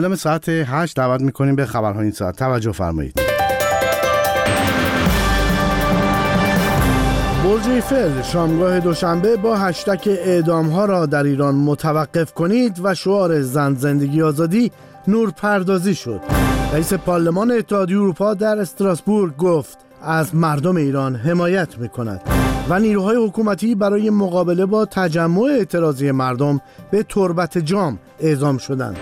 الان ساعت 8 دعوت میکنیم به خبرهای این ساعت. توجه فرمایید. برج ایفل شامگاه دوشنبه با هشتگ اعدام‌ها را در ایران متوقف کنید و شعار زن زندگی آزادی نورپردازی شد. رئیس پارلمان اتحادیه اروپا در استراسبورگ گفت از مردم ایران حمایت می‌کند و نیروهای حکومتی برای مقابله با تجمع اعتراضی مردم به تربت جام اعزام شدند.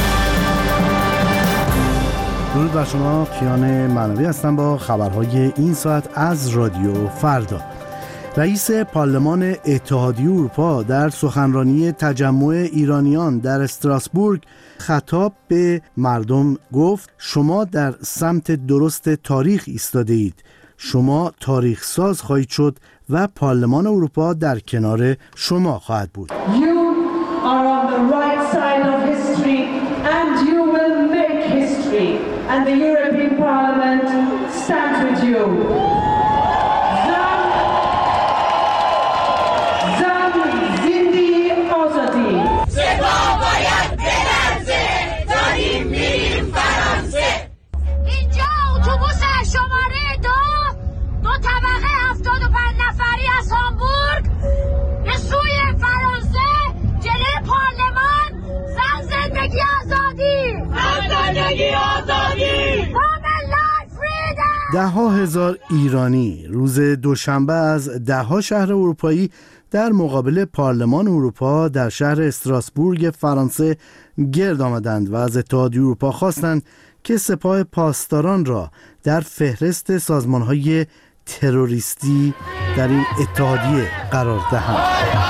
درود بر شما، کیان معنوی هستم با خبرهای این ساعت از رادیو فردا. رئیس پارلمان اتحادیه اروپا در سخنرانی تجمع ایرانیان در استراسبورگ خطاب به مردم گفت شما در سمت درست تاریخ ایستاده اید. شما تاریخ ساز خواهید شد و پارلمان اروپا در کنار شما خواهد بود. You are on the right side of history and you will make history and the European Parliament stands with you. اینجا اتوبوس شماره 2 طبقه 75 نفری از هامبورگ به سوی فرانسه جلوی پارلمان. زن زندگی آزادی، زن زندگی آزادی، ده‌ها هزار ایرانی روز دوشنبه از ده‌ها شهر اروپایی در مقابل پارلمان اروپا در شهر استراسبورگ فرانسه گرد آمدند و از اتحادیه اروپا خواستند که سپاه پاسداران را در فهرست سازمان‌های تروریستی در این اتحادیه قرار دهند.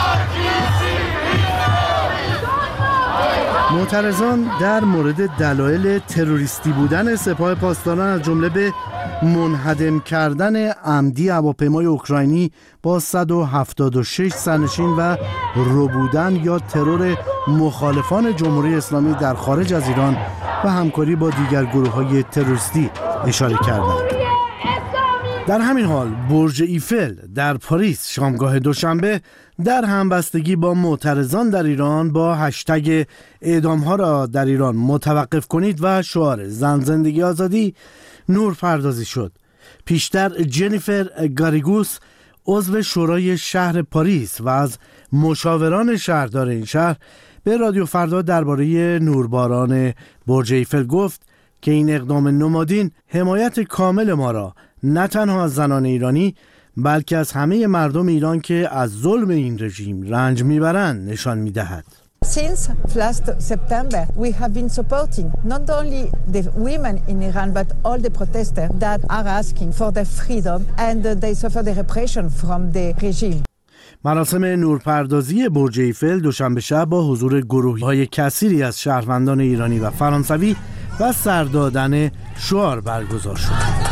معترضان در مورد دلایل تروریستی بودن سپاه پاسداران از جمله به منهدم کردن عمدی هواپیمای اوکراینی با 176 سرنشین و ربودن یا ترور مخالفان جمهوری اسلامی در خارج از ایران و همکاری با دیگر گروه‌های تروریستی اشاره کردند. در همین حال برج ایفل در پاریس شامگاه دوشنبه در همبستگی با معترضان در ایران با هشتگ اعدام‌ها را در ایران متوقف کنید و شعار زن زندگی آزادی نورپردازی شد. پیشتر جنیفر گاریگوس عضو شورای شهر پاریس و از مشاوران شهردار این شهر به رادیو فردا درباره نورباران برج ایفل گفت که این اقدام نمادین حمایت کامل ما را نه تنها از زنان ایرانی بلکه از همه مردم ایران که از ظلم این رژیم رنج میبرند نشان میدهد. Since last September, we have been supporting not only the women in Iran, but all the protesters that are asking for their freedom and they suffer the repression from the regime. مراسم نورپردازی برج ایفل دوشنبه شب با حضور گروه‌های کثیری از شهروندان ایرانی و فرانسوی و سر دادن شعار برگزار شد.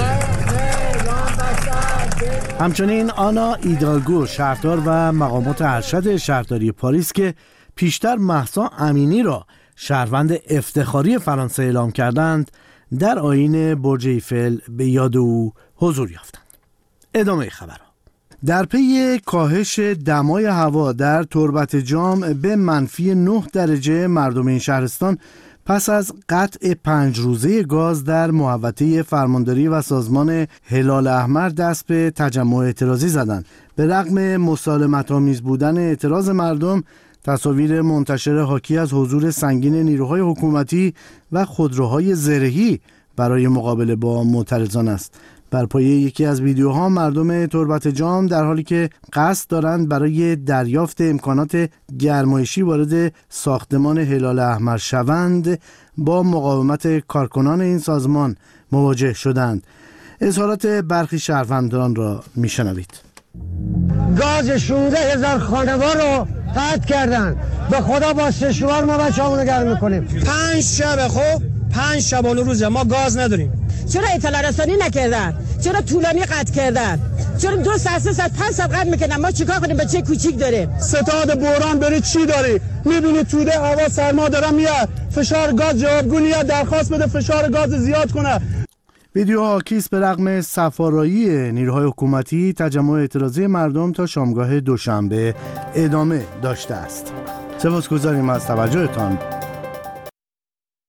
همچنین آنا ایدالگو شهردار و مقامات ارشد شهرداری پاریس که پیشتر مهسا امینی را شهروند افتخاری فرانسه اعلام کردند در آیین برج ایفل به یاد او حضور یافتند. ادامه خبرها. در پی کاهش دمای هوا در تربت جام به -9 درجه مردم این شهرستان پس از قطع 5 روزه گاز در محوطه فرمانداری و سازمان هلال احمر دست به تجمع اعتراضی زدند. به رغم مسالمت‌آمیز بودن اعتراض مردم، تصاویر منتشر حاکی از حضور سنگین نیروهای حکومتی و خودروهای زرهی برای مقابله با معترضان است. بر پایه یکی از ویدیوها مردم تربت جام در حالی که قصد دارند برای دریافت امکانات گرمایشی وارد ساختمان هلال احمر شوند با مقاومت کارکنان این سازمان مواجه شدند. اظهارات برخی شهروندان را میشنوید. گاز 16,000 خانوار رو قطع کردن. به خدا با سشوار ما بچه‌مون گرم میکنیم. 5 شب خب 5 شبانه روزه ما گاز نداریم. چرا اطلاع رسانی نکردن؟ چرا طولانی قطع کردن؟ چرا 2 ساعت 3 ساعت 5 ساعت قطع میکنن؟ ما چیکار کنیم؟ بچه کوچیک داره. ستاد بحران بری چی داری؟ میبینی توده هوا سرما داره میاد. فشار گاز جوابگویی درخواست بده فشار گاز زیاد کنه. ویدیو حاکی است به رغم صفارایی نیروهای حکومتی تجمع اعتراضی مردم تا شامگاه دوشنبه ادامه داشته است. سپاسگزاریم از توجهتان.